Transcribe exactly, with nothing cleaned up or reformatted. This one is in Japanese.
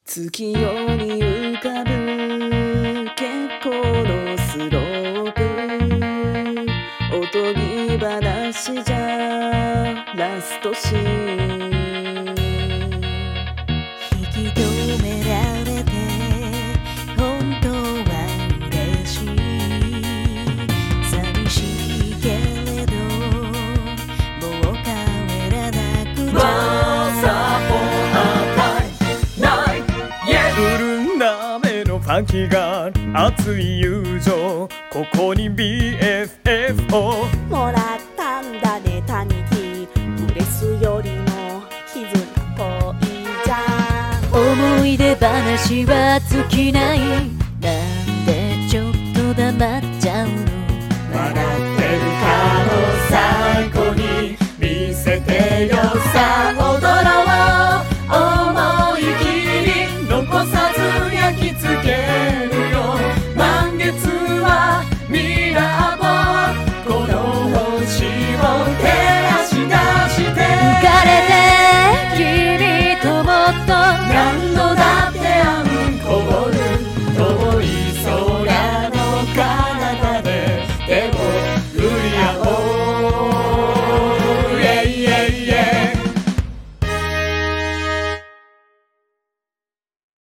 月夜に浮かぶ結構のスロープ、おとぎ話じゃラストシーン。 引き止められて本当は嬉しい、寂しいけれどもう帰らなくちゃ。 ファンキーが熱い友情、ここに ビーエフエフ をもらったんだね兄貴、プレスよりも絆っぽいじゃん。思い出話は尽きない、なんでちょっと黙っちゃうの。 笑ってる顔最後に見せてよ、さあ踊ろう、思い切り残さず焼き付けるよ。満月はミラーボー、この星を照らし出して、 浮かれて君ともっと